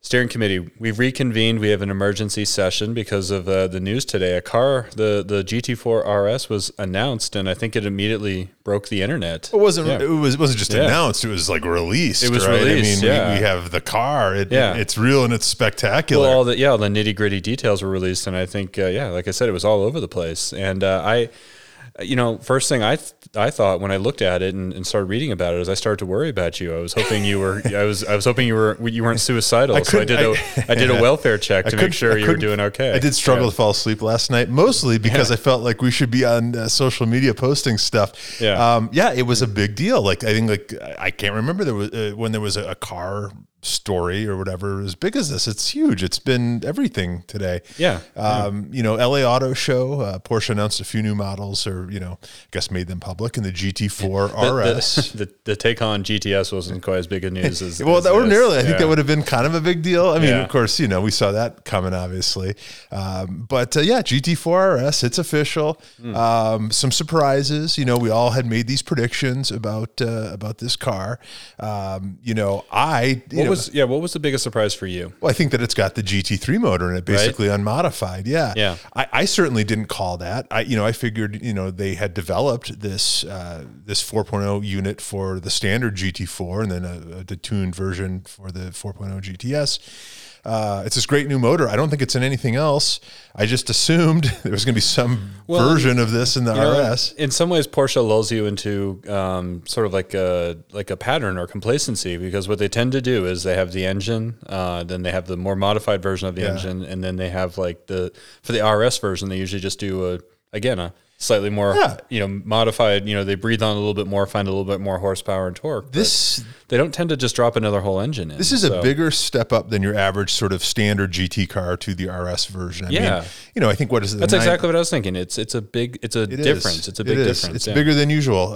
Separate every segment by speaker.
Speaker 1: Steering committee, we've reconvened. We have an emergency session because of the news today. The GT4 RS was announced, and I think it immediately broke the internet.
Speaker 2: It wasn't. Yeah. It wasn't just announced. It was like released.
Speaker 1: It was
Speaker 2: right?
Speaker 1: released.
Speaker 2: I mean, we have the car. It's real and it's spectacular.
Speaker 1: Well, all the nitty gritty details were released, and I think like I said, it was all over the place. And first thing I thought when I looked at it and started reading about it is I started to worry about you. I was hoping you were. I was hoping you weren't suicidal. So I did a welfare check to make sure you were doing okay.
Speaker 2: I did struggle to fall asleep last night, mostly because I felt like we should be on social media posting stuff. It was a big deal. Like I think I can't remember there was when there was a car story or whatever as big as this. It's huge. It's been everything today. LA Auto Show, Porsche announced a few new models, or I guess made them public, in the GT4 RS.
Speaker 1: The Taycan GTS wasn't quite as big a news as
Speaker 2: ordinarily. I think that would have been kind of a big deal. I mean, of course, we saw that coming, obviously. GT4 RS, it's official. Some surprises. We all had made these predictions about this car.
Speaker 1: What was the biggest surprise for you?
Speaker 2: Well, I think that it's got the GT3 motor in it, basically unmodified. Yeah. I certainly didn't call that. I figured, they had developed this 4.0 unit for the standard GT4 and then a detuned version for the 4.0 GTS. It's this great new motor. I don't think it's in anything else. I just assumed there was going to be some version of this in the RS.
Speaker 1: In some ways, Porsche lulls you into sort of like a pattern or complacency, because what they tend to do is they have the engine, then they have the more modified version of the engine, and then they have for the RS version, they usually just do a slightly more, modified, they breathe on a little bit more, find a little bit more horsepower and torque. They don't tend to just drop another whole engine in.
Speaker 2: This is a bigger step up than your average sort of standard GT car to the RS version. I mean, I think what is it?
Speaker 1: That's exactly what I was thinking. It's a difference. It's a big difference.
Speaker 2: It's bigger than usual.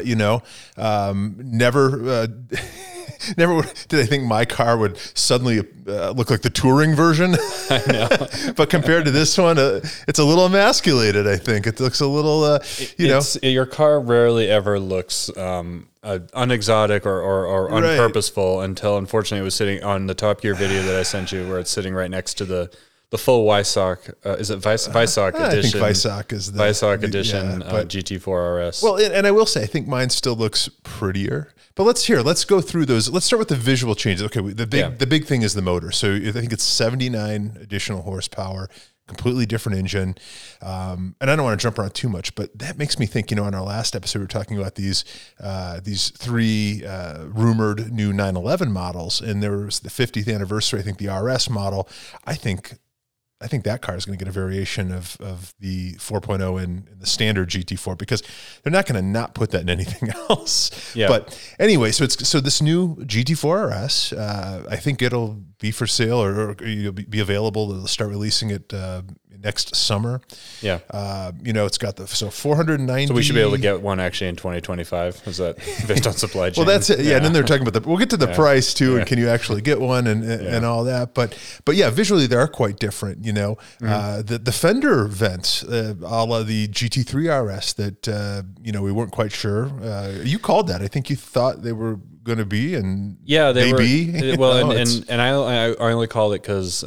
Speaker 2: Never did I think my car would suddenly look like the touring version.
Speaker 1: I know.
Speaker 2: But compared to this one, it's a little emasculated, I think. It looks a little,
Speaker 1: Your car rarely ever looks unexotic or unpurposeful until, unfortunately, it was sitting on the Top Gear video that I sent you, where it's sitting right next to the full Weissach, is it Weissach edition?
Speaker 2: I think Weissach is the
Speaker 1: Weissach edition GT4 RS.
Speaker 2: Well, and I will say, I think mine still looks prettier. But let's go through those. Let's start with the visual changes. Okay, the big thing is the motor. So I think it's 79 additional horsepower, completely different engine. And I don't want to jump around too much, but that makes me think, on our last episode, we were talking about these three rumored new 911 models, and there was the 50th anniversary, I think the RS model. I think that car is going to get a variation of the 4.0 in the standard GT4, because they're not going to not put that in anything else.
Speaker 1: Yeah.
Speaker 2: But anyway, so this new GT4 RS, I think it'll be for sale or it'll be available. They'll start releasing it next summer.
Speaker 1: Yeah.
Speaker 2: It's got 490.
Speaker 1: So we should be able to get one actually in 2025. Is that based on supply chain?
Speaker 2: Well, that's it. Yeah. And then they're talking about we'll get to the price too. And can you actually get one and all that? But visually they are quite different. The fender vents, a la the GT3 RS that, we weren't quite sure. You called that. I think you thought they were going to be, and
Speaker 1: they
Speaker 2: were.
Speaker 1: Well, and I only called it because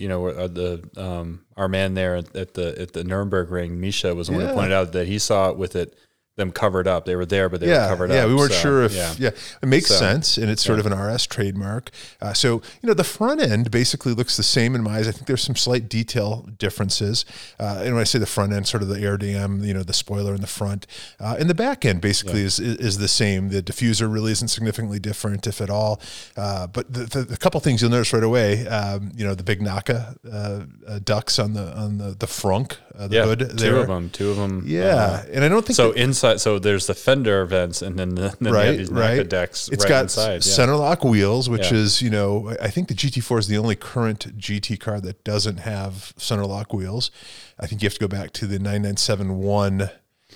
Speaker 1: our man there at the Nürburgring Ring, Misha, was the one who pointed out that he saw it with them covered up. They were there, but they were covered up.
Speaker 2: Yeah, we weren't sure if, it makes sense, and it's sort of an RS trademark. The front end basically looks the same in my eyes. I think there's some slight detail differences. And when I say the front end, sort of the air dam, the spoiler in the front. And the back end basically is the same. The diffuser really isn't significantly different, if at all. But the couple things you'll notice right away, the big Naka ducts on the frunk, the hood.
Speaker 1: Two of them.
Speaker 2: Yeah, and I don't think
Speaker 1: so. Inside, so there's the fender vents, and then you have these Naka decks.
Speaker 2: It's got center lock wheels, which is I think the GT4 is the only current GT car that doesn't have center lock wheels. I think you have to go back to the 9971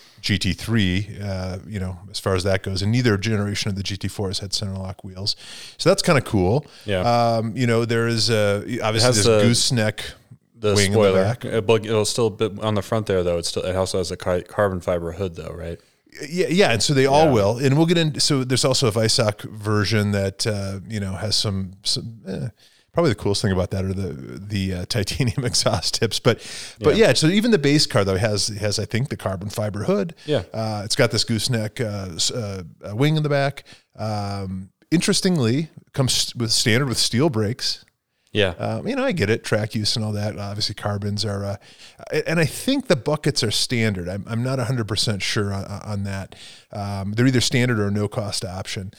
Speaker 2: GT3, as far as that goes, and neither generation of the GT4 has had center lock wheels, so that's kind of cool.
Speaker 1: Yeah.
Speaker 2: There is obviously this gooseneck.
Speaker 1: The
Speaker 2: wing
Speaker 1: spoiler.
Speaker 2: In the back.
Speaker 1: It'll still be on the front there, though. It also has a carbon fiber hood, though, right?
Speaker 2: Yeah, and so they all will, and we'll get into. So there's also a Weissach version that has some Probably the coolest thing about that are the titanium exhaust tips, but yeah. So even the base car though has I think the carbon fiber hood.
Speaker 1: Yeah,
Speaker 2: it's got this gooseneck wing in the back. Interestingly, comes standard with steel brakes.
Speaker 1: Yeah,
Speaker 2: I get it, track use and all that. Obviously, carbons are, and I think the buckets are standard. I'm not 100% sure on that. They're either standard or a no cost option.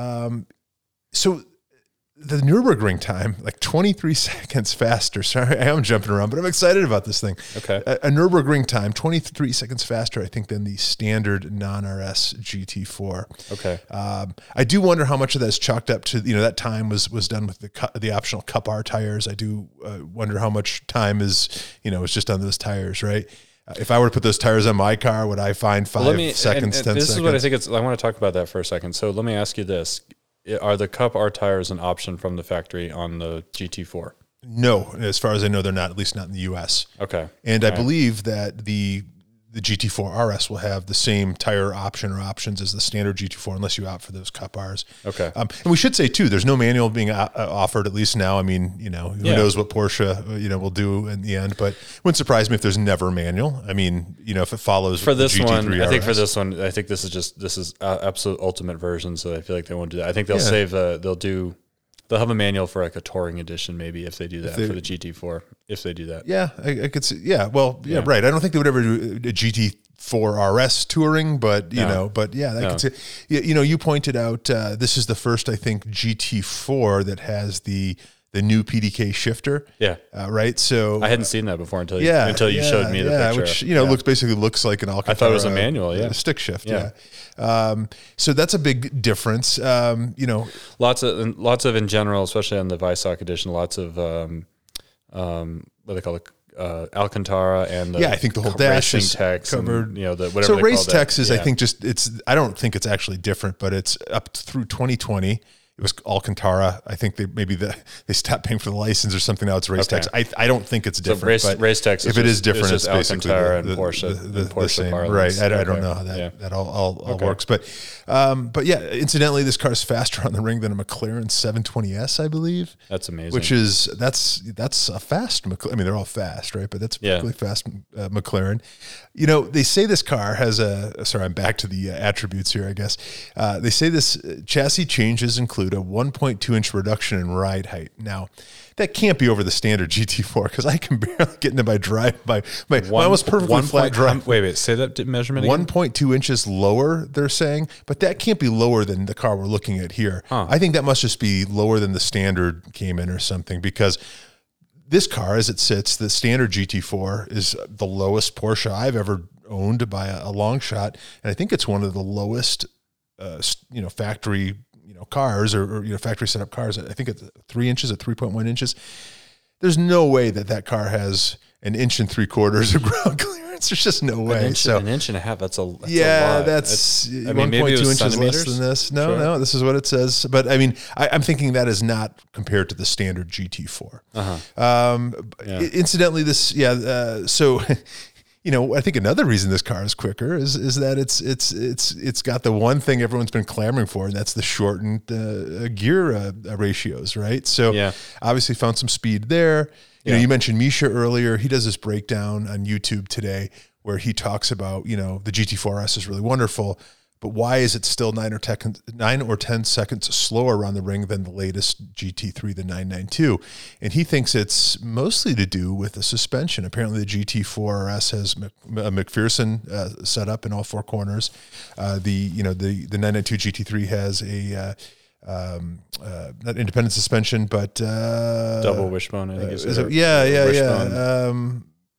Speaker 2: So the Nürburgring time, like 23 seconds faster. Sorry, I am jumping around, but I'm excited about this thing.
Speaker 1: Okay.
Speaker 2: A Nürburgring time, 23 seconds faster, I think, than the standard non-RS GT4.
Speaker 1: Okay.
Speaker 2: I do wonder how much of that is chalked up to, that time was done with the optional Cup R tires. I do wonder how much time is just on those tires, right? If I were to put those tires on my car, would I find 5 seconds, 10 seconds?
Speaker 1: This is what I think I want to talk about that for a second. So let me ask you this. Are the Cup R tires an option from the factory on the GT4?
Speaker 2: No, as far as I know, they're not, at least not in the US.
Speaker 1: Okay.
Speaker 2: And I believe that the GT4 RS will have the same tire option or options as the standard GT4, unless you opt for those Cup Rs.
Speaker 1: Okay.
Speaker 2: And we should say too, there's no manual being offered, at least now. I mean, who knows what Porsche, will do in the end, but it wouldn't surprise me if there's never a manual. I mean, if it follows
Speaker 1: for this
Speaker 2: the GT3
Speaker 1: one,
Speaker 2: RS.
Speaker 1: I think for this one, I think this is absolute ultimate version. So I feel like they won't do that. I think they'll save they'll have a manual for like a touring edition, maybe if they do that for the GT4, if they do that.
Speaker 2: Yeah, I could see. Yeah, well, yeah, right. I don't think they would ever do a GT4 RS touring, but I could see. You pointed out this is the first, I think, GT4 that has the new PDK shifter.
Speaker 1: Yeah.
Speaker 2: Right. So
Speaker 1: I hadn't seen that before until you showed me the picture.
Speaker 2: Which looks like an Alcantara.
Speaker 1: I thought it was a manual. Yeah.
Speaker 2: Stick shift. Yeah. So that's a big difference.
Speaker 1: Lots of in general, especially on the Weissach edition, lots of what they call it. Alcantara and
Speaker 2: I think the whole dash is
Speaker 1: covered. And, whatever.
Speaker 2: So race text is, I think, I don't think it's actually different, but it's up through 2020. It was Alcantara. I think they stopped paying for the license or something. Now it's race text. I don't think it's different.
Speaker 1: So race text.
Speaker 2: If it is different, it's basically
Speaker 1: Alcantara and Porsche.
Speaker 2: The same. Right. I don't know how that all works, but yeah. Incidentally, this car is faster on the ring than a McLaren 720S, I believe.
Speaker 1: That's amazing.
Speaker 2: That's a fast McLaren. I mean, they're all fast, right? But that's a particularly fast McLaren. They say this car has sorry, I'm back to the attributes here, I guess. They say this chassis changes include a 1.2-inch reduction in ride height. Now, that can't be over the standard GT4 because I can barely get into my drive by my almost perfectly flat drive.
Speaker 1: Wait, say that measurement again?
Speaker 2: 1.2 inches lower, they're saying, but that can't be lower than the car we're looking at here. Huh. I think that must just be lower than the standard came in or something, because this car, as it sits, the standard GT4 is the lowest Porsche I've ever owned by a long shot, and I think it's one of the lowest, factory cars or factory setup cars. I think it's 3 inches at 3.1 inches. There's no way that car has 1 3/4 inches of ground clearance. There's just no way.
Speaker 1: An inch and a half. That's a lot.
Speaker 2: That's 1.2 inches less than this. No, this is what it says. But I mean, I'm thinking that is not compared to the standard GT4. Incidentally, this so. I think another reason this car is quicker is that it's got the one thing everyone's been clamoring for, and that's the shortened gear ratios, right? So obviously found some speed there. You mentioned Misha earlier. He does this breakdown on YouTube today where he talks about, the GT4S is really wonderful, but why is it still 9 or 10 seconds slower around the ring than the latest GT3, the 992? And he thinks it's mostly to do with the suspension. Apparently, the GT4 RS has a McPherson set up in all four corners. The 992 GT3 has a not independent suspension, but
Speaker 1: double wishbone. I think
Speaker 2: is it? Yeah.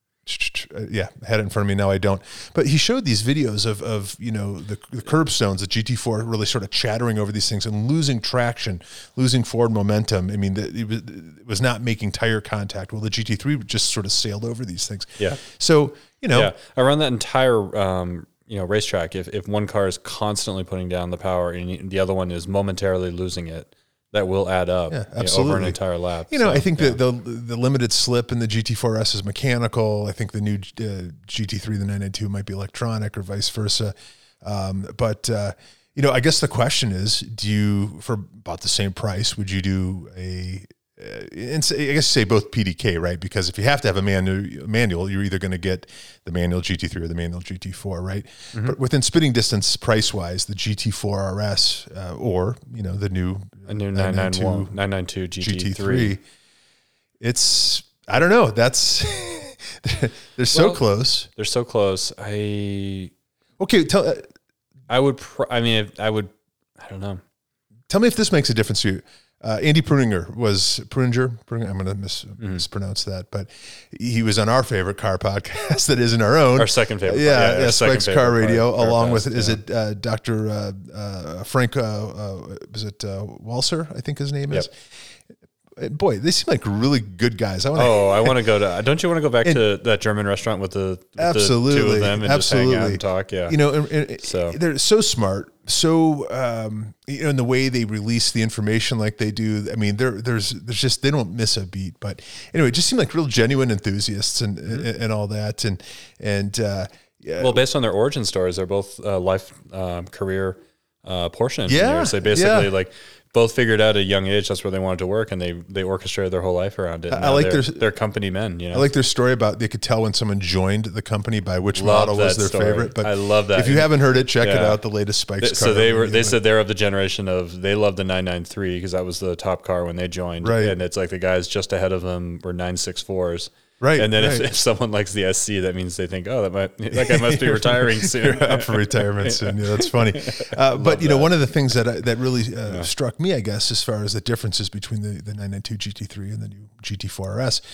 Speaker 2: I had it in front of me. Now I don't. But he showed these videos of the curbstones, the GT4 really sort of chattering over these things and losing traction, losing forward momentum. I mean, it was not making tire contact. Well, the GT3 just sort of sailed over these things.
Speaker 1: Yeah.
Speaker 2: So,
Speaker 1: around that entire racetrack, if one car is constantly putting down the power and the other one is momentarily losing it, that will add up over an entire lap.
Speaker 2: I think that the limited slip in the GT4S is mechanical. I think the new GT3, the 992, might be electronic or vice versa. But I guess the question is, for about the same price, would you do and I guess say both PDK, right? Because if you have to have a manual, you're either going to get the manual GT3 or the manual GT4, right? Mm-hmm. But within spitting distance, price wise, the GT4 RS or the new
Speaker 1: 992 GT3,
Speaker 2: it's, I don't know. That's they're so close.
Speaker 1: They're so close.
Speaker 2: I
Speaker 1: don't know.
Speaker 2: Tell me if this makes a difference to you. Andy Pruninger. I'm going to mispronounce that, but he was on our favorite car podcast that isn't our own.
Speaker 1: Our second favorite.
Speaker 2: Yeah, Spike's Car Radio, along with, is it Dr. Frank, is it Walser, I think his name is? Boy, they seem like really good guys.
Speaker 1: I want to go to. Don't you want to go back to that German restaurant with the two of them and just hang out and talk? Yeah,
Speaker 2: so they're so smart, so in the way they release the information like they do. I mean, there's just, they don't miss a beat. But anyway, it just seem like real genuine enthusiasts and all that
Speaker 1: well, based on their origin stories, they're both career Porsche engineers. They basically both figured out at a young age that's where they wanted to work, and they orchestrated their whole life around it. I like their company men. I
Speaker 2: like their story about they could tell when someone joined the company by which model was their favorite. But
Speaker 1: I love that.
Speaker 2: If you haven't heard it, check it out. The latest Spike's car.
Speaker 1: So they said they're of the generation of, they loved the 993 because that was the top car when they joined.
Speaker 2: Right.
Speaker 1: And it's like the guys just ahead of them were 964s.
Speaker 2: Right.
Speaker 1: And then if someone likes the SC, that means they think, that guy must be retiring soon.
Speaker 2: Up for retirement soon. Yeah, that's funny. But one of the things that really struck me, I guess, as far as the differences between the 992 GT3 and the new GT4 RS,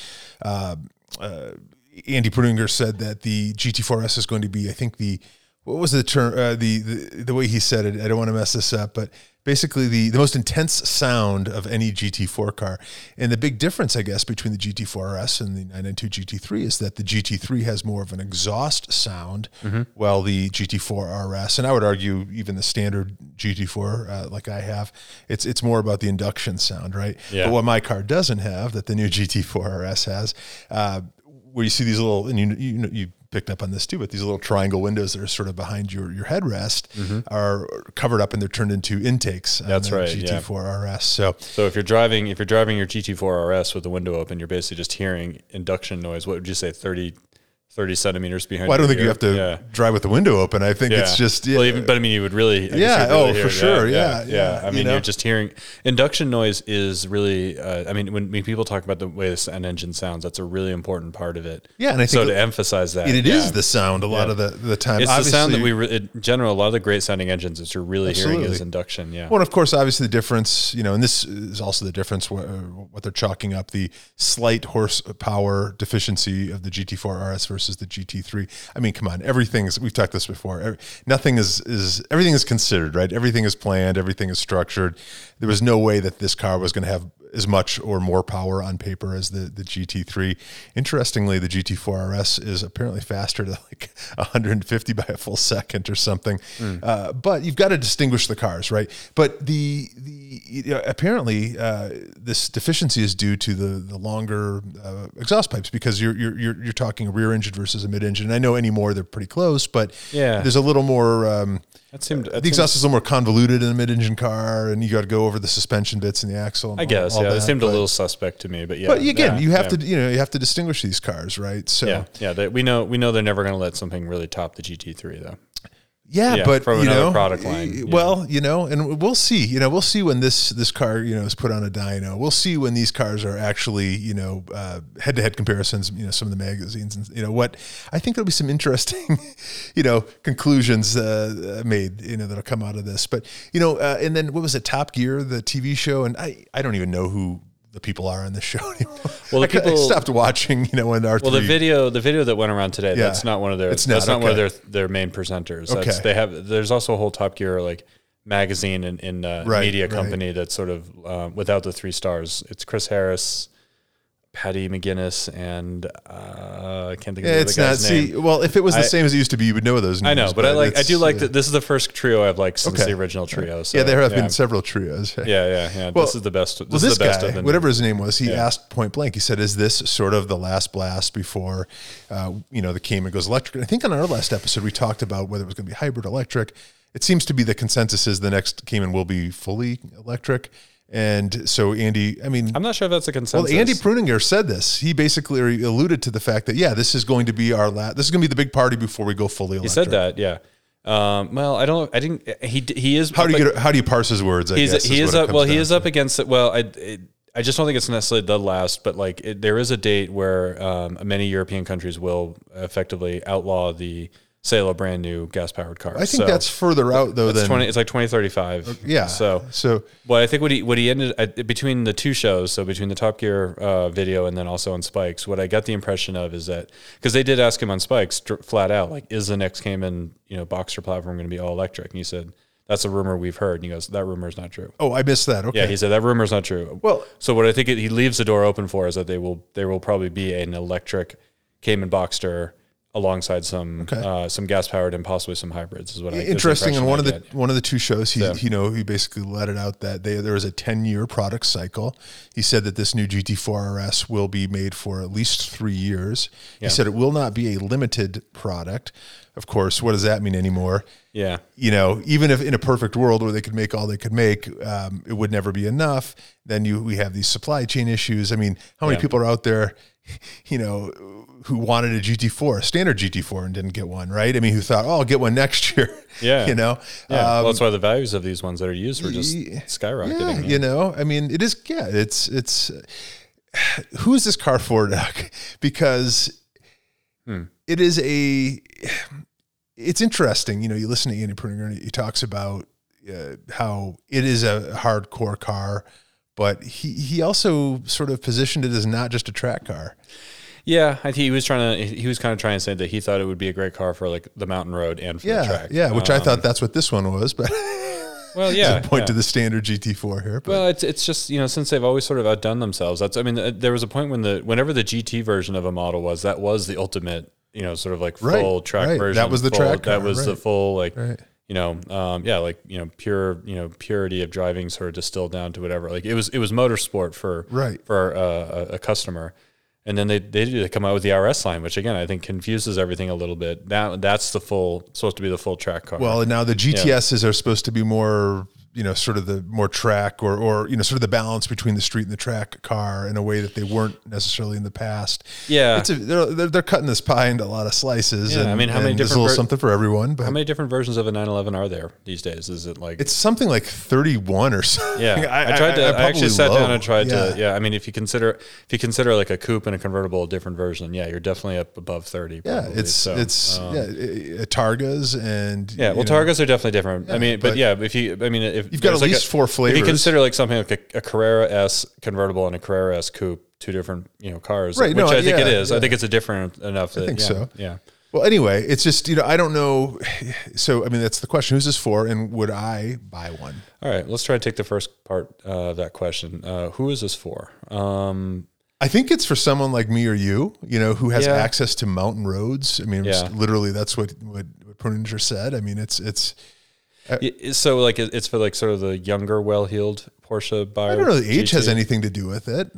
Speaker 2: Andy Pruninger said that the GT4 RS is going to be, I think what was the term? The way he said it, I don't want to mess this up, but basically the most intense sound of any GT4 car. And the big difference, I guess, between the GT4 RS and the 992 GT3 is that the GT3 has more of an exhaust sound, while the GT4 RS, and I would argue even the standard GT4 like I have, it's more about the induction sound, right?
Speaker 1: Yeah.
Speaker 2: But what my car doesn't have, that the new GT4 RS has, where you see these little, and you picked up on this too, but these little triangle windows that are sort of behind your headrest are covered up and they're turned into intakes.
Speaker 1: That's right.
Speaker 2: GT4 RS.
Speaker 1: So if you're driving your GT4 RS with the window open, you're basically just hearing induction noise. What would you say, 30 centimeters behind?
Speaker 2: Well, I don't think you have to drive with the window open. I think it's just,
Speaker 1: Well, you would really,
Speaker 2: for sure.
Speaker 1: Yeah. I mean, you're just hearing induction noise is really, when people talk about the way an engine sounds, that's a really important part of it.
Speaker 2: Yeah. And I think
Speaker 1: to emphasize that.
Speaker 2: It is the sound a lot of the time.
Speaker 1: It's obviously, the sound that in general, a lot of the great sounding engines that you're really hearing is induction. Yeah.
Speaker 2: Well, and of course, obviously the difference, and this is also the difference, what they're chalking up, the slight horsepower deficiency of the GT4 RS versus the GT3. I mean, come on, we've talked this before. Everything is considered, right? Everything is planned. Everything is structured. There was no way that this car was going to have as much or more power on paper as the GT3. Interestingly, the GT4 RS is apparently faster to like 150 by a full second or something. But you've got to distinguish the cars, right? But apparently this deficiency is due to the longer exhaust pipes, because you're talking a rear engine versus a mid engine. And I know anymore they're pretty close, but there's a little more. The exhaust is a little more convoluted in a mid-engine car, and you got to go over the suspension bits and the axle. And
Speaker 1: I guess,
Speaker 2: all that,
Speaker 1: they seemed a little suspect to me, but
Speaker 2: But again, you have to distinguish these cars, right? So
Speaker 1: we know they're never going to let something really top the GT3 though.
Speaker 2: Yeah, but
Speaker 1: from another product line.
Speaker 2: Well, and we'll see. We'll see when this car, is put on a dyno. We'll see when these cars are actually, head-to-head comparisons. Some of the magazines, and what I think there'll be some interesting, conclusions made, that'll come out of this. But and then what was it, Top Gear, the TV show, and I don't even know who the people are on the show anymore. Well, I stopped watching, when R3.
Speaker 1: Well, the video that went around today, that's not one of their. That's not one of their main presenters.
Speaker 2: Okay.
Speaker 1: There's also a whole Top Gear magazine and media company that's sort of without the 3 stars. It's Chris Harris, Patty McGinnis, and I can't think of the other guy's name.
Speaker 2: Well, if it was the same as it used to be, you would know those names.
Speaker 1: I know, but I do like that. This is the first trio I've liked since the original trio. So,
Speaker 2: there have been several trios.
Speaker 1: Yeah. Well, this is the best.
Speaker 2: This guy, whatever his name was, he asked point blank. He said, "Is this sort of the last blast before, the Cayman goes electric?" And I think on our last episode we talked about whether it was going to be hybrid electric. It seems to be the consensus is the next Cayman will be fully electric. And so Andy, I mean,
Speaker 1: I'm not sure if that's a consensus.
Speaker 2: Well, Andy Pruninger said this. He basically alluded to the fact that, this is going to be this is going to be the big party before we go fully electric.
Speaker 1: He said that, yeah. Well, I didn't, he is.
Speaker 2: How do you parse his words?
Speaker 1: He is up against it. Well, I just don't think it's necessarily the last, but like there is a date where many European countries will effectively outlaw the sale of brand new gas powered cars.
Speaker 2: I think that's further out though than
Speaker 1: it's like 2035.
Speaker 2: Yeah.
Speaker 1: So well, I think what he ended between the two shows, so between the Top Gear video and then also on Spikes, what I got the impression of is that, because they did ask him on Spikes flat out, like, is the next Cayman, Boxster platform going to be all electric? And he said, that's a rumor we've heard. And he goes, that rumor is not true.
Speaker 2: Oh, I missed that. Okay.
Speaker 1: Yeah, he said that rumor is not true.
Speaker 2: Well,
Speaker 1: so what I think he leaves the door open for is that there will probably be an electric Cayman Boxster alongside some gas powered and possibly some hybrids is what I
Speaker 2: interesting. And one of the two shows, he basically let it out that there was a 10-year product cycle. He said that this new GT4 RS will be made for at least 3 years. He said it will not be a limited product. Of course, what does that mean anymore?
Speaker 1: Yeah.
Speaker 2: Even if in a perfect world where they could make all they could make, it would never be enough. Then we have these supply chain issues. I mean, how many people are out there, who wanted a GT4, a standard GT4, and didn't get one, right? I mean, who thought, I'll get one next year.
Speaker 1: Yeah. Well, that's why the values of these ones that are used were just skyrocketing.
Speaker 2: Yeah, I mean, it is, it's who is this car for, Doug? Because it is it's interesting. You listen to Andy Pruninger, he talks about how it is a hardcore car, but he also sort of positioned it as not just a track car.
Speaker 1: Yeah, I think he was kind of trying to say that he thought it would be a great car for like the mountain road and for the track.
Speaker 2: Yeah, which I thought that's what this one was, but
Speaker 1: well, yeah,
Speaker 2: point to the standard GT4 here. But.
Speaker 1: Well, it's just since they've always sort of outdone themselves. There was a point whenever the GT version of a model was the ultimate, sort of like full track version.
Speaker 2: That was the track car.
Speaker 1: That was the full purity of driving sort of distilled down to whatever. Like it was motorsport for a customer. And then they come out with the RS line, which again I think confuses everything a little bit. Now that's supposed to be the full track car.
Speaker 2: Well, and now the GTSs are supposed to be more, sort of the more track or sort of the balance between the street and the track car in a way that they weren't necessarily in the past.
Speaker 1: Yeah,
Speaker 2: they're cutting this pie into a lot of slices.
Speaker 1: Yeah,
Speaker 2: and,
Speaker 1: I mean, how many different
Speaker 2: there's a little something for everyone. But
Speaker 1: how many different versions of a 911 are there these days? Is it like
Speaker 2: it's something like 31 or something?
Speaker 1: Yeah, I actually sat down and tried to. Yeah, I mean, if you consider like a coupe and a convertible a different version, you're definitely up above 30. Probably.
Speaker 2: Yeah, Targas and
Speaker 1: Targas are definitely different. Yeah, if
Speaker 2: you've got at least 4 flavors.
Speaker 1: If you consider like something like a Carrera S convertible and a Carrera S coupe, two different cars, right? Which I think it is. Yeah. I think it's a different enough.
Speaker 2: I think so.
Speaker 1: Yeah.
Speaker 2: Well, anyway, it's just I don't know. So that's the question: who's this for, and would I buy one?
Speaker 1: All right, let's try to take the first part of that question. Who is this for?
Speaker 2: I think it's for someone like me or you, who has access to mountain roads. I mean, literally, that's what Pruninger said. I mean, it's.
Speaker 1: So like it's for like sort of the younger, well-heeled Porsche buyer.
Speaker 2: I don't know. The age has anything to do with it.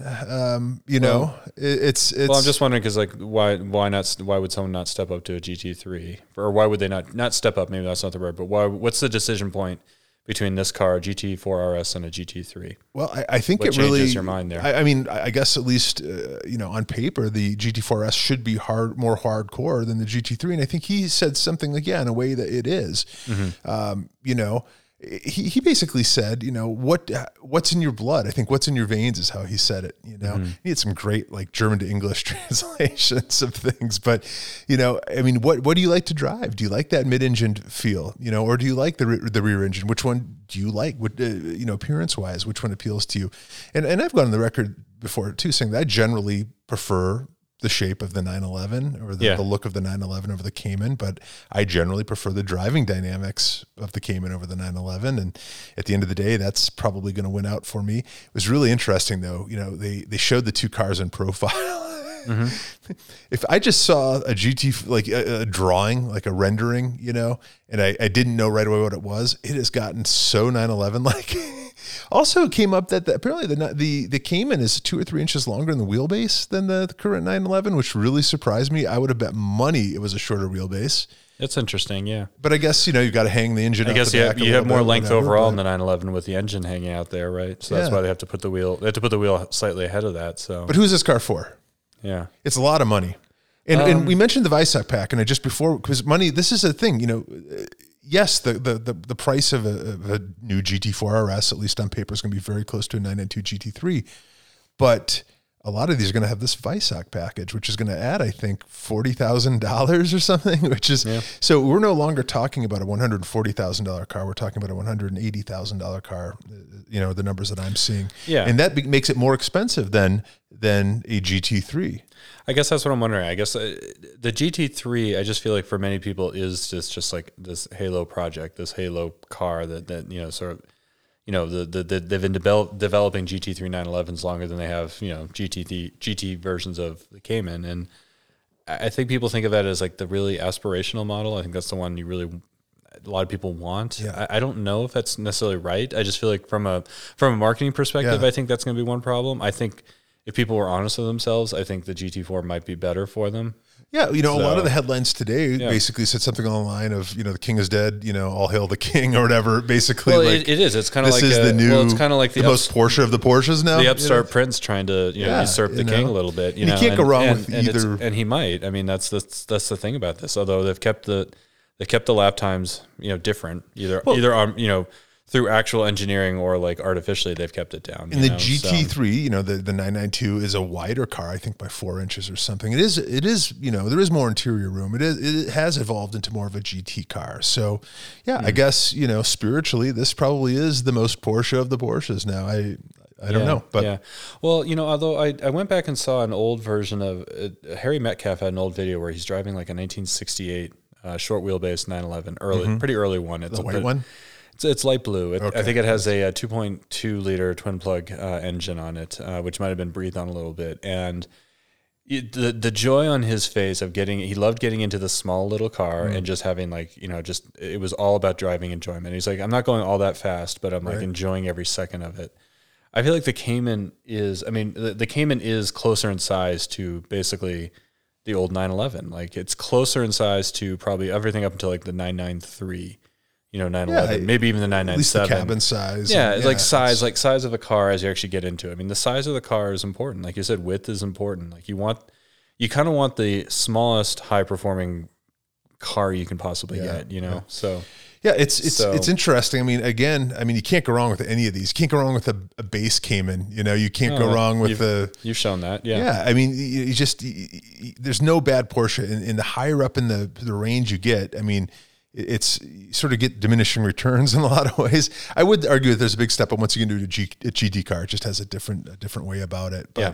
Speaker 2: It's.
Speaker 1: Well, I'm just wondering because like why not? Why would someone not step up to a GT3, or why would they not step up? Maybe that's not the word, but why? What's the decision point between this car, a GT4 RS, and a GT3?
Speaker 2: Well, I think it really
Speaker 1: changes your mind there.
Speaker 2: I mean, I guess at least on paper, the GT4 RS should be more hardcore than the GT3, and I think he said something like, in a way that it is. Mm-hmm. He basically said, what's in your blood? I think what's in your veins is how he said it.
Speaker 1: Mm-hmm.
Speaker 2: He had some great like German to English translations of things, but I mean, what do you like to drive? Do you like that mid-engine feel, or do you like the rear engine? Which one do you like? What appearance wise, which one appeals to you? And I've gone on the record before too, saying that I generally prefer the shape of the 911 or the look of the 911 over the Cayman, but I generally prefer the driving dynamics of the Cayman over the 911. And at the end of the day, that's probably going to win out for me. It was really interesting though. They showed the two cars in profile. Mm-hmm. If I just saw a GT, like a drawing, like a rendering, and I didn't know right away what it was, it has gotten so 911 like. Also, it came up that apparently the Cayman is 2 or 3 inches longer in the wheelbase than the current 911, which really surprised me. I would have bet money it was a shorter wheelbase.
Speaker 1: That's interesting, yeah.
Speaker 2: But I guess, you've got to hang the engine.
Speaker 1: I guess you have more length overall in the 911 with the engine hanging out there, right? So that's why they have to put the wheel. They have to put the wheel slightly ahead of that. So,
Speaker 2: but who's this car for?
Speaker 1: Yeah,
Speaker 2: it's a lot of money. And we mentioned the Weissach pack, and I just before, because money. This is a thing, Yes, the price of a new GT4 RS, at least on paper, is going to be very close to a 992 GT3, but a lot of these are going to have this Weissach package, which is going to add, I think, $40,000 or something, which is, so we're no longer talking about a $140,000 car. We're talking about a $180,000 car, the numbers that I'm seeing.
Speaker 1: Yeah.
Speaker 2: And that makes it more expensive than a GT3.
Speaker 1: I guess that's what I'm wondering. I guess the GT3, I just feel like for many people is just like this halo project, this halo car that sort of, they've been developing GT3 911s longer than they have, GT versions of the Cayman. And I think people think of that as like the really aspirational model. I think that's the one a lot of people want. Yeah. I don't know if that's necessarily right. I just feel like from a marketing perspective, I think that's going to be one problem. I think if people were honest with themselves, I think the GT4 might be better for them.
Speaker 2: Yeah, a lot of the headlines today basically said something along the line of, the king is dead, all hail the king or whatever. Basically,
Speaker 1: well, it is. It's kind of like
Speaker 2: the new.
Speaker 1: Well, it's kind of like the
Speaker 2: most Porsche of the Porsches now.
Speaker 1: The upstart prince trying to usurp the king a little bit. You
Speaker 2: can't go wrong with either.
Speaker 1: And he might. I mean, that's the thing about this. Although they've kept the lap times different either on through actual engineering or like artificially, they've kept it down.
Speaker 2: And the GT3, the 992 is a wider car, I think by 4 inches or something. It is, there is more interior room. It has evolved into more of a GT car. So I guess, spiritually, this probably is the most Porsche of the Porsches now. I don't know, but
Speaker 1: well, although I went back and saw an old version of Harry Metcalf had an old video where he's driving like a 1968 short wheelbase 911, pretty early one. It's
Speaker 2: the white one.
Speaker 1: It's light blue. I think it has a 2.2 liter twin plug engine on it, which might have been breathed on a little bit. And the joy on his face of he loved getting into the small little car and just having it was all about driving enjoyment. He's like, I'm not going all that fast, but I'm like enjoying every second of it. I feel like the Cayman is, the Cayman is closer in size to basically the old 911. Like it's closer in size to probably everything up until like the 993. 911, maybe even the 997. At least the
Speaker 2: cabin size.
Speaker 1: Yeah, it's like size of a car as you actually get into it. The size of the car is important. Like you said, width is important. Like you kind of want the smallest high performing car you can possibly get, So
Speaker 2: yeah, it's interesting. You can't go wrong with any of these. You can't go wrong with a base Cayman. You can't go wrong with
Speaker 1: You've shown that. Yeah.
Speaker 2: Yeah. There's no bad Porsche in the higher up in the range you get. It's you sort of get diminishing returns in a lot of ways. I would argue that there's a big step up once you get into a GT car. It just has a different way about it. But,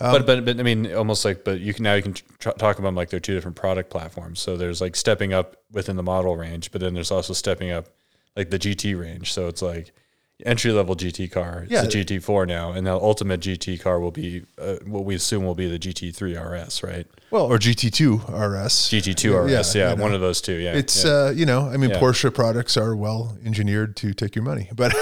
Speaker 1: almost like, but you can talk about like they're two different product platforms. So there's like stepping up within the model range, but then there's also stepping up like the GT range. So it's like entry-level GT car. It's a GT4 now, and the ultimate GT car will be what we assume will be the GT3 RS, right?
Speaker 2: Well, or GT2 RS.
Speaker 1: GT2 RS, one of those two, yeah.
Speaker 2: It's, Porsche products are well engineered to take your money. But,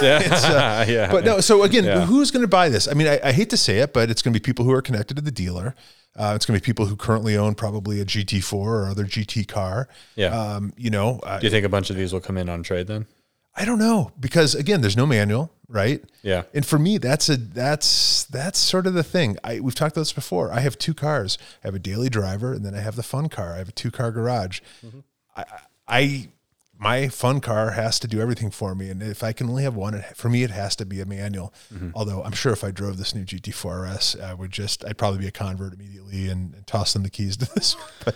Speaker 2: so again, who's going to buy this? I hate to say it, but it's going to be people who are connected to the dealer. It's going to be people who currently own probably a GT4 or other GT car.
Speaker 1: Yeah. Do you think a bunch of these will come in on trade then?
Speaker 2: I don't know, because again, there's no manual, right?
Speaker 1: Yeah.
Speaker 2: And for me, that's sort of the thing. We've talked about this before. I have 2 cars. I have a daily driver, and then I have the fun car. I have a 2-car garage. Mm-hmm. My fun car has to do everything for me, and if I can only have one, for me, it has to be a manual. Mm-hmm. Although I'm sure if I drove this new GT4 RS, I'd probably be a convert immediately and toss them the keys to this. But,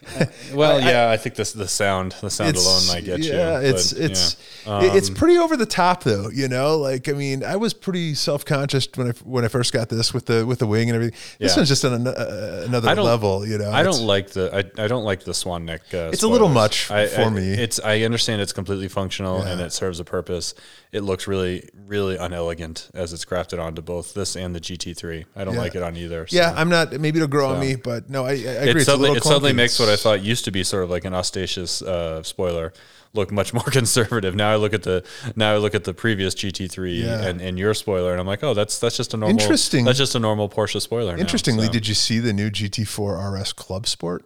Speaker 1: I think the sound alone might get you.
Speaker 2: Yeah, it's pretty over the top though. I was pretty self-conscious when I first got this with the wing and everything. This one's just on another level.
Speaker 1: I don't like the Swan neck.
Speaker 2: It's a little much for me.
Speaker 1: I understand it's completely functional and it serves a purpose. It looks really, really unelegant as it's grafted onto both this and the GT3. I don't like it on either. So.
Speaker 2: Yeah, I'm not. Maybe it'll grow on me, but no, I agree.
Speaker 1: It suddenly makes what I thought used to be sort of like an ostentatious spoiler look much more conservative. Now I look at the previous GT3 and your spoiler, and I'm like, oh, that's just a normal.
Speaker 2: Interesting.
Speaker 1: That's just a normal Porsche spoiler.
Speaker 2: Interestingly,
Speaker 1: now, so.
Speaker 2: Did you see the new GT4 RS Club Sport?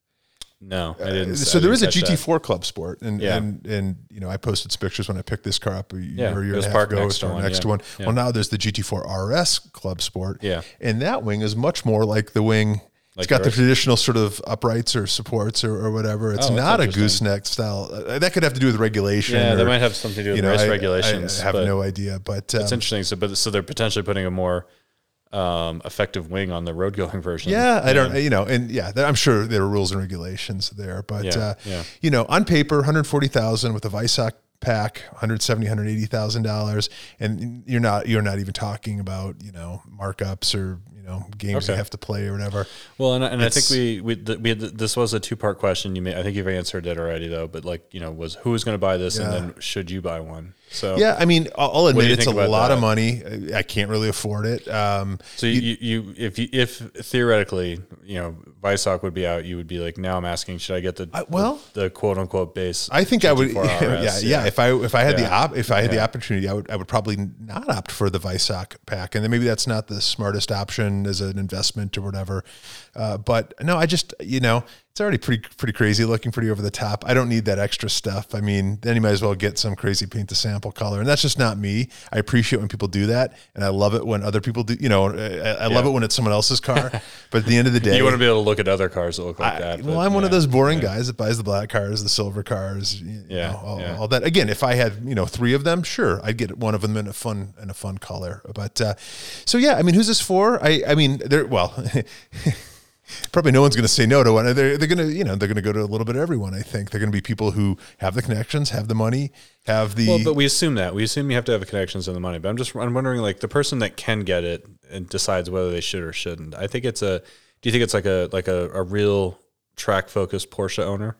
Speaker 1: No, I didn't.
Speaker 2: So there is a GT4
Speaker 1: that.
Speaker 2: Club Sport, and you know, I posted pictures when I picked this car up a year and a half
Speaker 1: parked
Speaker 2: ago.
Speaker 1: next to one.
Speaker 2: Well, now there's the GT4 RS Club Sport,
Speaker 1: and
Speaker 2: that wing is much more like the wing. It's got the traditional sort of uprights or supports or whatever. It's not a gooseneck style. That could have to do with regulation.
Speaker 1: Yeah, that might have something to do with race regulations.
Speaker 2: I have no idea, but
Speaker 1: it's interesting. So they're potentially putting a more effective wing on the road going version.
Speaker 2: Yeah, I don't, you know, and I'm sure there are rules and regulations there, but you know, on paper, 140,000 with a Weissach pack, $170,000, $180,000, and you're not even talking about, you know, markups or, you know, games you have to play or whatever.
Speaker 1: Well, and I think we had this was a 2-part question. I think you've answered it already though, but like, you know, was who was going to buy this and then should you buy one? So
Speaker 2: yeah, I mean, I'll admit it's a lot of money. I can't really afford it.
Speaker 1: So if theoretically, you know, Weissach would be out, you would be like, now I'm asking, should I get the quote unquote base?
Speaker 2: I think I would. If I had the opportunity, I would probably not opt for the Weissach pack, and then maybe that's not the smartest option as an investment or whatever. But no, I just, you know, it's already pretty crazy looking, pretty over the top. I don't need that extra stuff. I mean, then you might as well get some crazy paint to sample color. And that's just not me. I appreciate when people do that. And I love it when other people do, you know, I love it when it's someone else's car. But at the end of the day,
Speaker 1: you want to be able to look at other cars that look like that.
Speaker 2: Well, I'm one of those boring guys that buys the black cars, the silver cars, all that. Again, if I had, you know, 3 of them, sure, I'd get one of them in a fun color. But so yeah, I mean, who's this for? I mean, probably no one's going to say no to one. They're going to, you know, they're going to go to a little bit of everyone. I think they're going to be people who have the connections, have the money, have the.
Speaker 1: Well, but we assume you have to have the connections and the money. But I'm wondering, like, the person that can get it and decides whether they should or shouldn't. I think it's do you think it's like a real track focused Porsche owner?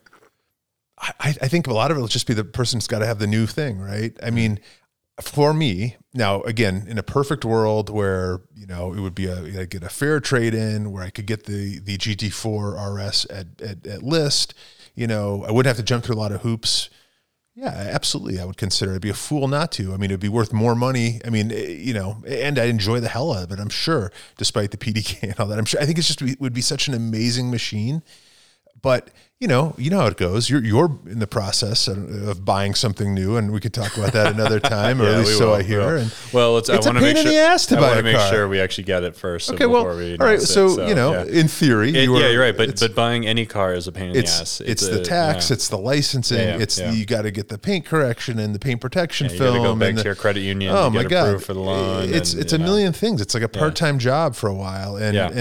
Speaker 2: I think a lot of it will just be the person's got to have the new thing, right? I mean, for me, now again, in a perfect world where, you know, it would be I'd get a fair trade in where I could get the GT4 RS at list, you know, I wouldn't have to jump through a lot of hoops. Yeah, absolutely. I would consider it. I'd be a fool not to. I mean, it'd be worth more money. I mean, you know, and I enjoy the hell out of it, I'm sure, despite the PDK and all that. I'm sure. I think it would be such an amazing machine. But you know how it goes. You're in the process of buying something new, and we could talk about that another time, or at least so I hear. And
Speaker 1: well,
Speaker 2: it's a pain in the ass to buy a car. I want to make
Speaker 1: sure we actually get it first.
Speaker 2: Okay, all right. So you know, in theory,
Speaker 1: you're right. But buying any car is a pain in the ass.
Speaker 2: It's the tax, it's the licensing, you got to get the paint correction and the paint protection film.
Speaker 1: You got to go back to your credit union. Oh my God, approved for the loan.
Speaker 2: It's a million things. It's like a part-time job for a while,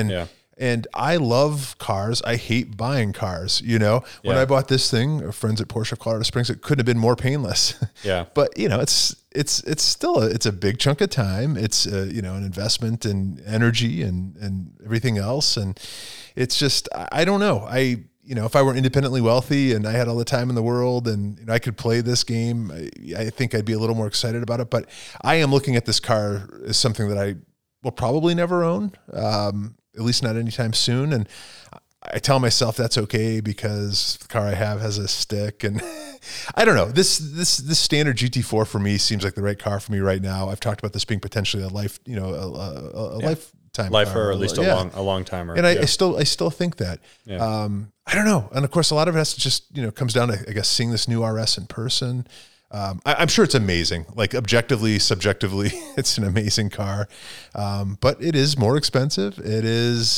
Speaker 2: and I love cars. I hate buying cars. You know, when I bought this thing, our friends at Porsche of Colorado Springs, it couldn't have been more painless.
Speaker 1: Yeah.
Speaker 2: But you know, it's still a big chunk of time. It's you know, an investment in energy and everything else. And it's just, I don't know. You know, if I were independently wealthy and I had all the time in the world and you know, I could play this game, I think I'd be a little more excited about it. But I am looking at this car as something that I will probably never own. At least not anytime soon. And I tell myself that's okay because the car I have has a stick. And I don't know, this standard GT4 for me seems like the right car for me right now. I've talked about this being potentially a life, you know, a lifetime
Speaker 1: car, or at least a long timer.
Speaker 2: And I still think that. Yeah. I don't know. And of course, a lot of it has to just, you know, comes down to, I guess, seeing this new RS in person. I'm sure it's amazing. Like objectively, subjectively, it's an amazing car. But it is more expensive. It is,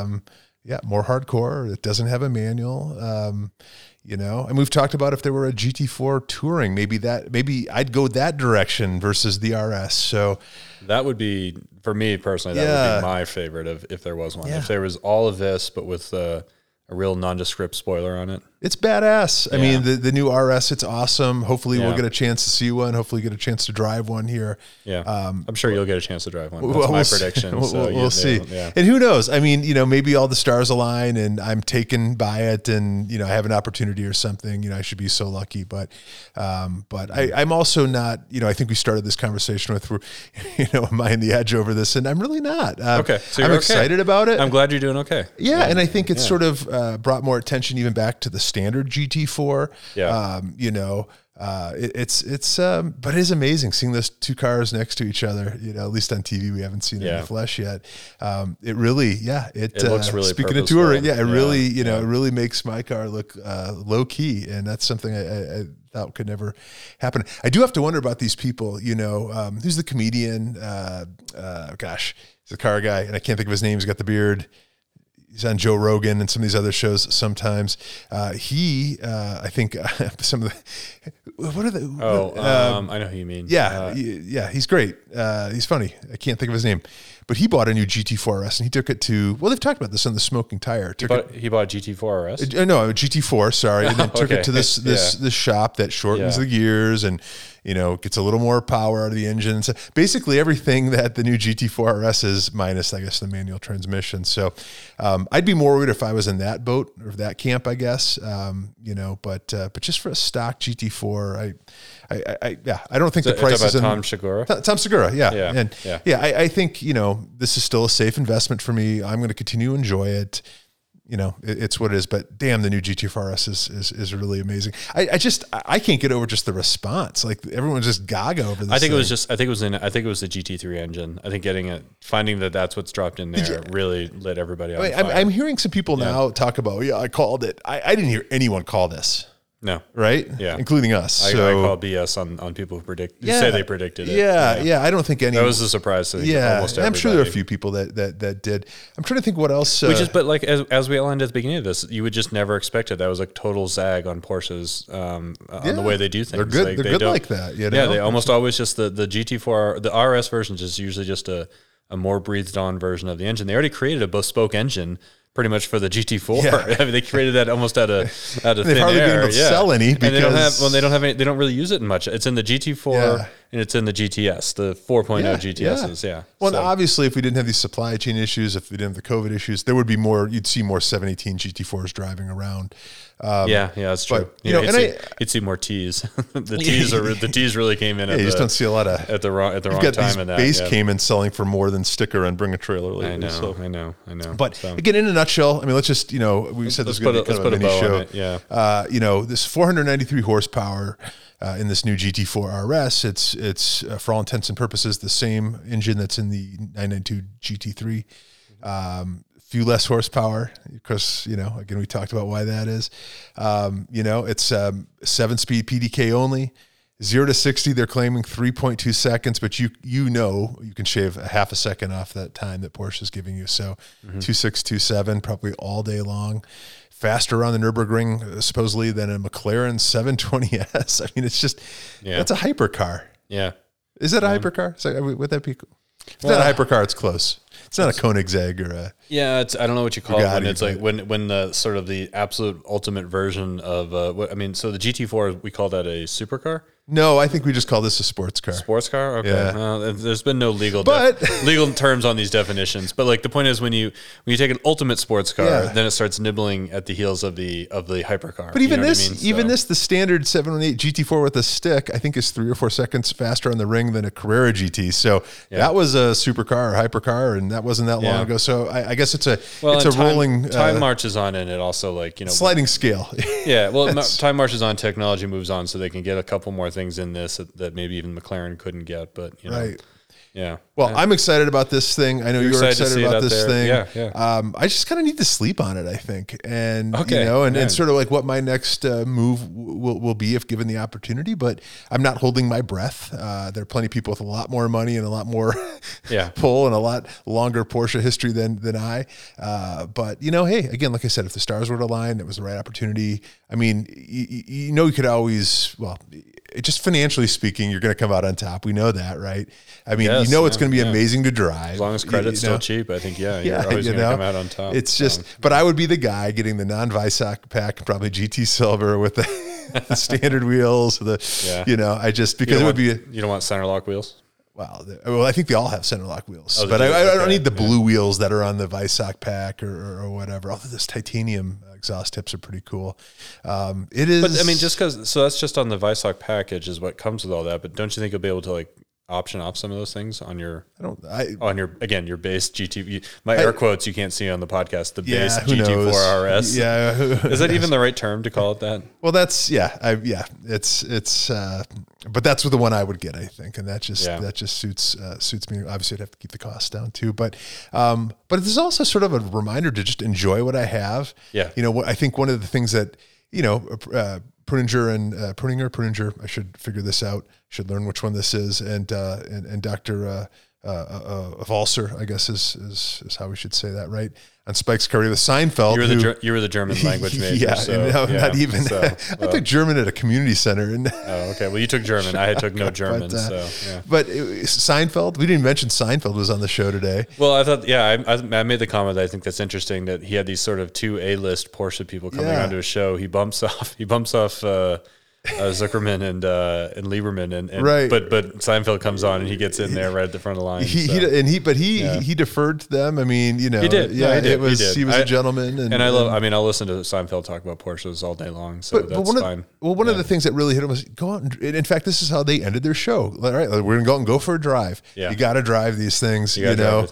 Speaker 2: more hardcore. It doesn't have a manual. You know, and we've talked about if there were a GT4 touring, maybe I'd go that direction versus the RS. So
Speaker 1: that would be, for me personally, that would be my favorite if there was one. Yeah. If there was all of this, but with a real nondescript spoiler on it.
Speaker 2: It's badass. I
Speaker 1: Yeah.
Speaker 2: mean, the new RS, it's awesome. Hopefully
Speaker 1: Yeah.
Speaker 2: we'll get a chance to see one. Hopefully get a chance to drive one here.
Speaker 1: Yeah. I'm sure you'll get a chance to drive one. That's my
Speaker 2: we'll
Speaker 1: prediction.
Speaker 2: We'll see.
Speaker 1: Yeah.
Speaker 2: And who knows? I mean, maybe all the stars align and I'm taken by it and, I have an opportunity or something, I should be so lucky. But I'm also not, I think we started this conversation with, am I in the edge over this? And I'm really not.
Speaker 1: Okay. So
Speaker 2: I'm
Speaker 1: you're
Speaker 2: excited about it.
Speaker 1: I'm glad you're doing okay.
Speaker 2: Yeah, and I think it's sort of brought more attention even back to the standard GT4.
Speaker 1: Yeah.
Speaker 2: But it is amazing seeing those two cars next to each other. At least on TV, we haven't seen it in the flesh yet. It really, it looks really. Speaking of touring, it really, it really makes my car look low key, and that's something I thought could never happen. I do have to wonder about these people. Who's the comedian? He's a car guy, and I can't think of his name. He's got the beard. He's on Joe Rogan and some of these other shows sometimes. I think some of the,
Speaker 1: I know who you mean.
Speaker 2: Yeah, he's great. He's funny. I can't think of his name. But he bought a new GT4 RS and he took it to, they've talked about this on the Smoking Tire.
Speaker 1: He bought a GT4 RS?
Speaker 2: No, a GT4, sorry. And then took it to this shop that shortens the gears and, gets a little more power out of the engine. So basically everything that the new GT4 RS is, minus, I guess, the manual transmission. So I'd be more worried if I was in that boat or that camp, I guess. But just for a stock GT4, I don't think the price is
Speaker 1: Tom Segura.
Speaker 2: Tom Segura, yeah.
Speaker 1: Yeah.
Speaker 2: I think this is still a safe investment for me. I'm going to continue to enjoy it. It's what it is. But damn, the new GT4 RS is really amazing. I can't get over just the response. Like everyone's just gaga over this.
Speaker 1: I think it was the GT3 engine. I think finding that's what's dropped in there really lit everybody on fire.
Speaker 2: I'm hearing some people now talk about, I called it. I didn't hear anyone call this.
Speaker 1: No.
Speaker 2: Right?
Speaker 1: Yeah.
Speaker 2: Including us.
Speaker 1: I call BS on people who say they predicted it.
Speaker 2: Yeah. I don't think anyone.
Speaker 1: That was a surprise to almost everybody.
Speaker 2: I'm sure there are a few people that did. I'm trying to think what else.
Speaker 1: But like as we outlined at the beginning of this, you would just never expect it. That was like total zag on Porsches on the way they do things.
Speaker 2: They're good. They're good like that.
Speaker 1: Yeah, they almost always just the GT4, the RS version is usually just a more breathed on version of the engine. They already created a bespoke engine pretty much for the GT4. Yeah. I mean, they created that almost out of thin air.
Speaker 2: They've hardly been able to sell any because
Speaker 1: they don't really use it much. It's in the GT4 and it's in the GTS, the 4.0 GTSs. Yeah.
Speaker 2: Well, obviously, if we didn't have these supply chain issues, if we didn't have the COVID issues, there would be more. You'd see more 718 GT4s driving around.
Speaker 1: That's true.
Speaker 2: But,
Speaker 1: you'd see more T's. the T's really came in.
Speaker 2: You just don't see a lot of
Speaker 1: at the wrong time. In that
Speaker 2: base came in selling for more than sticker and Bring a Trailer lately.
Speaker 1: I know.
Speaker 2: But again, in a nutshell, I mean, let's just we said this is going to be kind of a mini show.
Speaker 1: Yeah.
Speaker 2: This 493 horsepower in this new GT4 RS. It's for all intents and purposes the same engine that's in the 992 GT3. Few less horsepower because, again, we talked about why that is. It's 7-speed PDK only. 0 to 60, they're claiming 3.2 seconds, but you can shave a half a second off that time that Porsche is giving you. So 2.627 probably all day long. Faster on the Nürburgring supposedly than a McLaren 720S. I mean, it's just that's a hypercar.
Speaker 1: Yeah.
Speaker 2: Is that a hypercar? So would that be cool? It's not a hypercar. It's close. It's not a Koenigsegg or a.
Speaker 1: Yeah, I don't know what you call it when it's like when the sort of the absolute ultimate version of so the GT4 we call that a supercar.
Speaker 2: No, I think we just call this a sports car.
Speaker 1: Sports car? Okay.
Speaker 2: Yeah.
Speaker 1: There's been no legal terms on these definitions. But like the point is when you take an ultimate sports car, then it starts nibbling at the heels of the hypercar.
Speaker 2: But even the standard 718 GT4 with a stick, I think is 3 or 4 seconds faster on the ring than a Carrera GT. So that was a supercar or hypercar, and that wasn't that long ago. So I guess it's a rolling
Speaker 1: time marches on, and it also
Speaker 2: sliding scale.
Speaker 1: Yeah. Well, time marches on, technology moves on, so they can get a couple more things in this that maybe even McLaren couldn't get, but
Speaker 2: right.
Speaker 1: Yeah.
Speaker 2: Well, I'm excited about this thing. I know you're excited about this thing.
Speaker 1: Yeah.
Speaker 2: I just kind of need to sleep on it, I think. And, and sort of like what my next move will be if given the opportunity, but I'm not holding my breath. There are plenty of people with a lot more money and a lot more pull and a lot longer Porsche history than I. But hey, again, like I said, if the stars were to align, it was the right opportunity. I mean, you could always, just financially speaking, you're going to come out on top. We know that, right? I mean,
Speaker 1: Yes,
Speaker 2: it's going to be amazing to drive.
Speaker 1: As long as credit's still cheap, I think, you're always going to come out on top.
Speaker 2: It's just, but I would be the guy getting the non-Weissach pack, probably GT Silver with the standard wheels, because it would be.
Speaker 1: You don't want center lock wheels?
Speaker 2: Well, I think they all have center lock wheels, but I don't need the blue wheels that are on the Weissach pack or whatever. Although this titanium exhaust tips are pretty cool. It is,
Speaker 1: but I mean, just because that's just on the Weissach package is what comes with all that. But don't you think you'll be able to like option off some of those things on your your base GT? Air quotes you can't see on the podcast. The base GT4 RS.
Speaker 2: Yeah,
Speaker 1: is that even the right term to call it that?
Speaker 2: Well, that's it's. But that's the one I would get, I think, and that just suits me. Obviously, I'd have to keep the costs down too, but it's also sort of a reminder to just enjoy what I have.
Speaker 1: Yeah,
Speaker 2: I think one of the things that Pruninger. I should figure this out. Should learn which one this is, and Dr. Valser, I guess is how we should say that, right? On Spike's career with Seinfeld.
Speaker 1: You were the German language major.
Speaker 2: Not even. I took German at a community center.
Speaker 1: Okay. Well, you took German. I took no German.
Speaker 2: But Seinfeld, we didn't mention Seinfeld was on the show today.
Speaker 1: Well, I thought, I made the comment that I think that's interesting that he had these sort of two A-list Porsche people coming onto his show. He bumps off Zuckerman and Lieberman, and
Speaker 2: right.
Speaker 1: But Seinfeld comes on and he gets in there right at the front of the line.
Speaker 2: He deferred to them. I mean, he did.
Speaker 1: Yeah, he did.
Speaker 2: He was a gentleman, and
Speaker 1: I'll listen to Seinfeld talk about Porsches all day long. So that's fine.
Speaker 2: One of the things that really hit him was go out. In fact, this is how they ended their show. All right, we're gonna go out and go for a drive.
Speaker 1: Yeah.
Speaker 2: You got to drive these things.
Speaker 1: You know,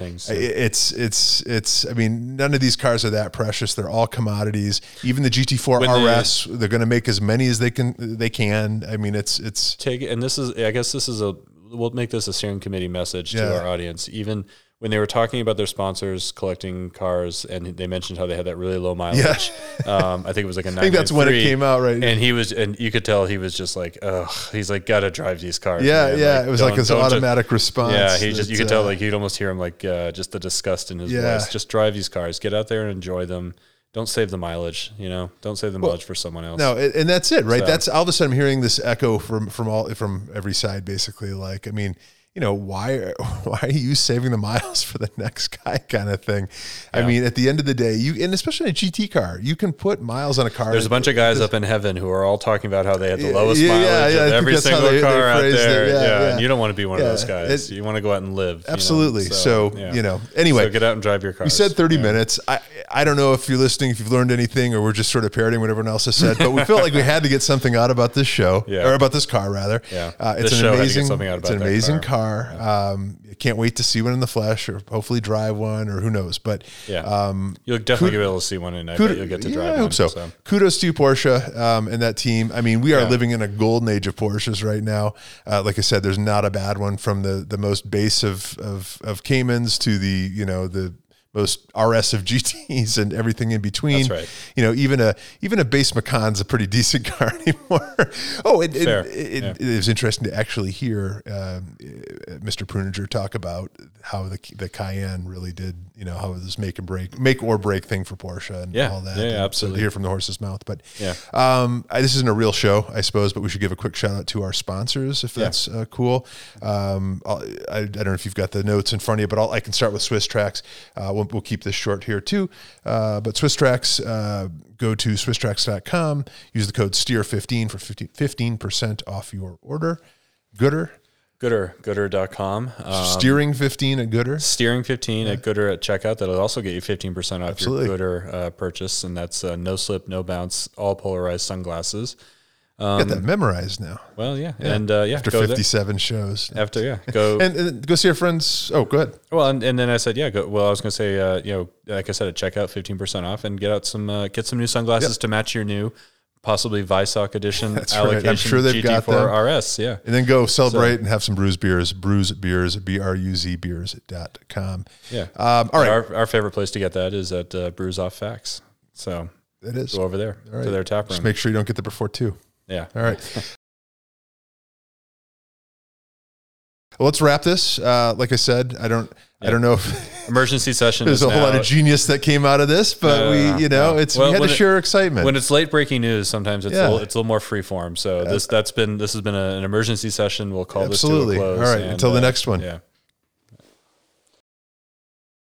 Speaker 2: it's. I mean, none of these cars are that precious. They're all commodities. Even the GT4 RS, they're going to make as many as they can. I mean, it's
Speaker 1: take it, and we'll make this a steering committee message to our audience. Even when they were talking about their sponsors collecting cars, and they mentioned how they had that really low mileage. I think it was like a 993. I think
Speaker 2: that's when it came out, right?
Speaker 1: And you could tell he was just like, ugh. He's like, gotta drive these cars.
Speaker 2: Yeah,
Speaker 1: man.
Speaker 2: yeah. Like, it was like his automatic response.
Speaker 1: Yeah, you could tell like you'd almost hear him like just the disgust in his voice. Just drive these cars, get out there and enjoy them. Don't save the mileage, Don't save the mileage for someone else.
Speaker 2: No, and that's it, right? So, that's all of a sudden I'm hearing this echo from every side, basically. Like, I mean, why are you saving the miles for the next guy kind of thing? Yeah. I mean, at the end of the day, and especially in a GT car, you can put miles on a car.
Speaker 1: There's a bunch of guys up in heaven who are all talking about how they had the lowest mileage of every single car out there. And you don't want to be one of those guys. You want to go out and live.
Speaker 2: Absolutely. Anyway.
Speaker 1: So get out and drive your car.
Speaker 2: We said 30 minutes. I don't know if you're listening, if you've learned anything, or we're just sort of parroting what everyone else has said, but we felt like we had to get something out about this show, or about this car, rather.
Speaker 1: Yeah.
Speaker 2: It's an amazing car. I can't wait to see one in the flesh, or hopefully drive one, or who knows. But
Speaker 1: you'll definitely be able to see one, and I bet you'll get to drive one.
Speaker 2: I hope so. Kudos to you, Porsche, and that team. I mean, we are living in a golden age of Porsches right now. Like I said, there's not a bad one, from the most base of Caymans to the most RS of GTs and everything in between.
Speaker 1: That's right.
Speaker 2: Even a base Macan's a pretty decent car anymore. It was interesting to actually hear Mr. Pruninger talk about how the Cayenne really did, how it was make or break thing for Porsche and all that.
Speaker 1: Yeah, absolutely.
Speaker 2: To hear from the horse's mouth. But this isn't a real show, I suppose, but we should give a quick shout out to our sponsors, if that's cool. I don't know if you've got the notes in front of you, but I can start with Swiss Tracks. We'll keep this short here too. But Swiss Tracks, go to SwissTracks.com, use the code STEER15 for 15% off your order.
Speaker 1: Gooder.com.
Speaker 2: Steering 15 at Gooder.
Speaker 1: Steering 15 at Gooder at checkout. That'll also get you 15% off your Gooder purchase, and that's no slip, no bounce, all polarized sunglasses.
Speaker 2: Got that memorized now.
Speaker 1: Well, and
Speaker 2: after 57 shows.
Speaker 1: Go
Speaker 2: and go see our friends. Oh, go ahead.
Speaker 1: Well, and then I said, go. Well, I was going to say, like I said, at checkout, 15% off, and get some new sunglasses to match your new, possibly Weissach edition allocation.
Speaker 2: Right. I'm sure they've got them.
Speaker 1: RS. Yeah,
Speaker 2: and then go celebrate and have some Brews beers. Brews beers, BRUZbeers.com.
Speaker 1: Yeah.
Speaker 2: All right.
Speaker 1: Our favorite place to get that is at Brews Off Facts. So
Speaker 2: it is.
Speaker 1: Go over there to their tap room.
Speaker 2: Just make sure you don't get there before 2.
Speaker 1: Yeah.
Speaker 2: All right. Well, let's wrap this. Like I said, I don't know if
Speaker 1: emergency session.
Speaker 2: There's a whole lot of genius that came out of this, but we had to share excitement.
Speaker 1: When it's late breaking news, sometimes it's a little more free form. So this has been an emergency session. We'll call this to a close.
Speaker 2: All right, until the next one.
Speaker 1: Yeah.